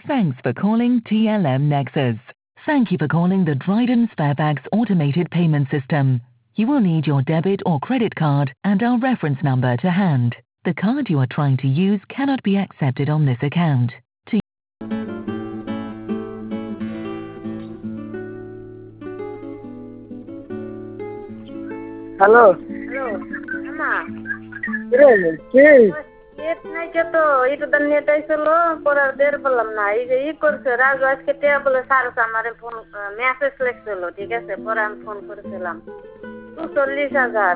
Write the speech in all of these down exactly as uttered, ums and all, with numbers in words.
Thanks for calling T L M Nexus. Thank you for calling the Dryden Sparebags automated payment system. You will need your debit or credit card and our reference number to hand. The card you are trying to use cannot be accepted on this account. To hello hello আমা রে কে net নাই কে তো এটা তো net আইছিল পরে বের করলাম না এই যে ই করছে রাজু আজকে টেয়া বলে স্যার আমারে ফোন মেসেজ লিখছিল ঠিক আছে পরে আমি ফোন করেছিলাম চল্লিশ হাজার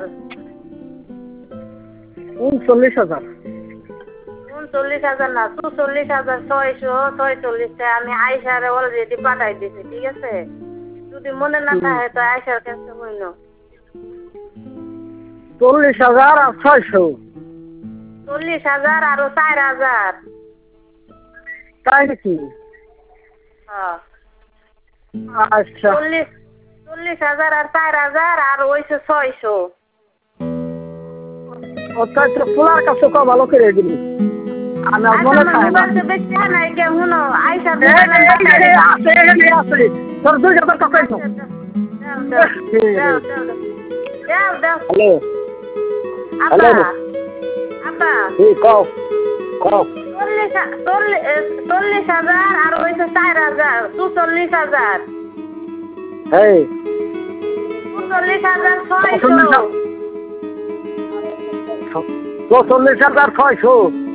উনচল্লিশ হাজার উনচল্লিশ হাজার না চল্লিশ হাজার ছয়শো ছয়চল্লিশটা আমি আয়সারে অলরেডি পাঠাই দিছি ঠিক আছে যদি মনে না থাকে তো আয়সার কাছে হইল চল্লিশ হাজার আর ছয়শো চল্লিশ হাজার আরো চার হাজার তাই নাকি হ্যাঁ আচ্ছা চল্লিশ চল্লিশ হাজার আর চার হাজার আর ওইশো ছয়শো অর্থাৎ পোলার কাছে ক ভালো করে দিবি আমার মনে থাকে না মোবাইল বেশি নাই কে হুনো আইসা আছে এখানে আছে তোর দুই হাজার টাকা দাও দাও দাও হ্যালো আপা আপা এই কও কও চল্লিশ চল্লিশ হাজার আর ওইশো চার হাজার চুচল্লিশ হাজার এই চুচল্লিশ হাজার ছয়শো চল্লিশ হাজার ছয়শো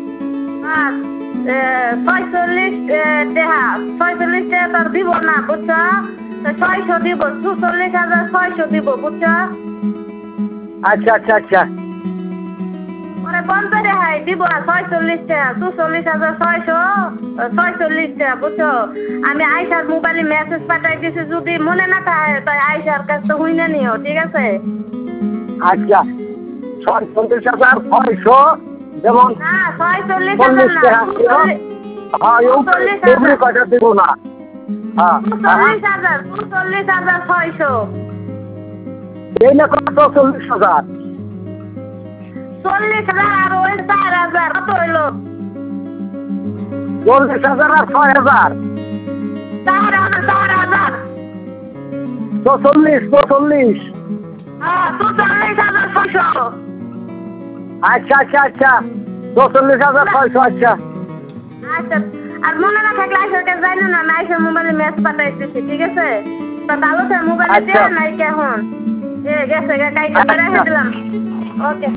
ছয়চল্লিশ টাকা ছয়চল্লিশ টাকা তোর দিব না বুঝছো ছয়শো দিব চুচল্লিশ হাজার ছয়শো দিব বুঝছো আচ্ছা আচ্ছা আচ্ছা পরে বন্ধ রেহাই দিব না ছয়চল্লিশ টাকা চুচল্লিশ হাজার ছয়শো ছয়চল্লিশ টাকা বুঝছো আমি আয়সার মোবাইলে মেসেজ পাঠাই দিছি যদি মনে না থাকে তাই আয়সার কাছ থেকে হুইনা নিও ঠিক আছে আচ্ছা ছয়চল্লিশ হাজার ছয়শো যেমন না ছয়চল্লিশ চল্লিশ হাজার টাকা হ্যাঁ এগুলি কয়টা দিব না হ্যাঁ চল্লিশ হাজার চল্লিশ হাজার ছয়শো এই না কত চল্লিশ হাজার চল্লিশ হাজার আর ওই চার হাজার কত হইলো চল্লিশ হাজার আর ছয় হাজার চার হাজার চার হাজার চল্লিশ চল্লিশ হ্যাঁ চল্লিশ হাজার ছয়শো আচ্ছা আচ্ছা আচ্ছা চল্লিশ হাজার ছয়শো আচ্ছা আচ্ছা আর মনে না থাকলে আইসার কাছে যাই না আমি আইসার মোবাইলে মেসেজ পাঠাই দিচ্ছি ঠিক আছে তা তাহলে মোবাইলে দেওয়া নাই এখন এ গেছে কাইকে রেখে দিলাম ওকে